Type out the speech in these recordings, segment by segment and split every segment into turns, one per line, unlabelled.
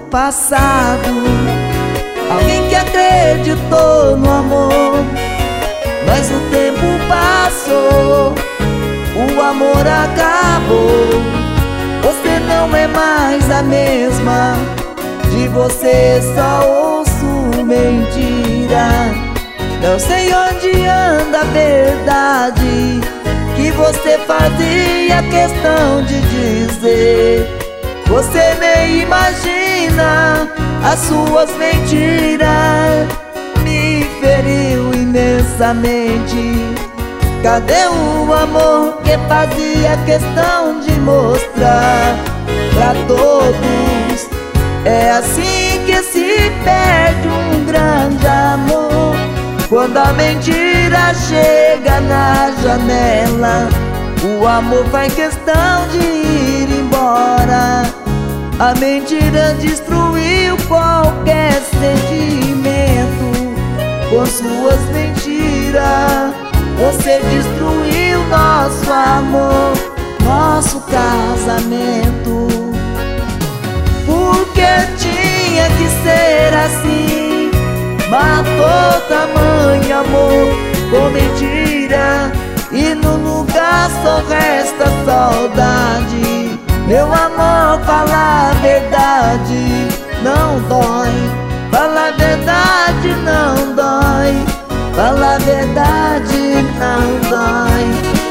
passado, alguém que acreditou no amor, mas o tempo passou, o amor acabou. Você não é mais a mesma, de você só ouço mentira. Não sei onde anda a verdade que você fazia questão de dizer. Você nem imagina as suas mentiras, me feriu imensamente. Cadê o amor que fazia questão de mostrar pra todos? É assim que se perde um grande amor, quando a mentira chega na janela. O amor faz questão de ir embora. A mentira destruiu qualquer sentimento. Com suas mentiras você destruiu nosso amor, nosso casamento. Porque tinha que ser assim, matou tamanho amor com mentira, e no lugar só resta saudade. Meu amor, fala a verdade, não dói. Fala a verdade, não dói. Fala a verdade, não dói.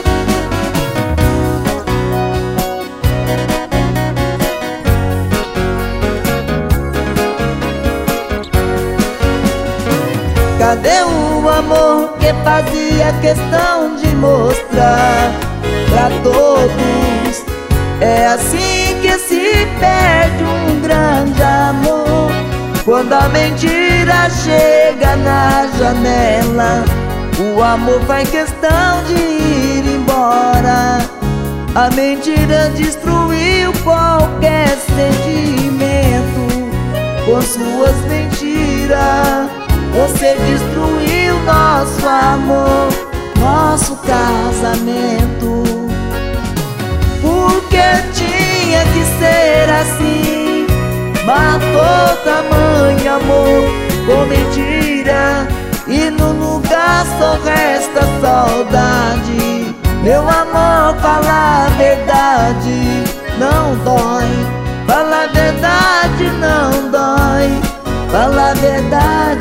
Cadê o amor que fazia questão de mostrar pra todos? É assim que se perde um grande amor, quando a mentira chega na janela. O amor faz questão de ir embora. A mentira destruiu qualquer sentimento. Com suas mentiras você destruiu nosso amor, nosso casamento. Porque tinha que ser assim, matou tamanho amor com mentira, e no lugar só resta saudade. Meu amor, fala a verdade, não dói. Fala a verdade, não dói. Fala a verdade.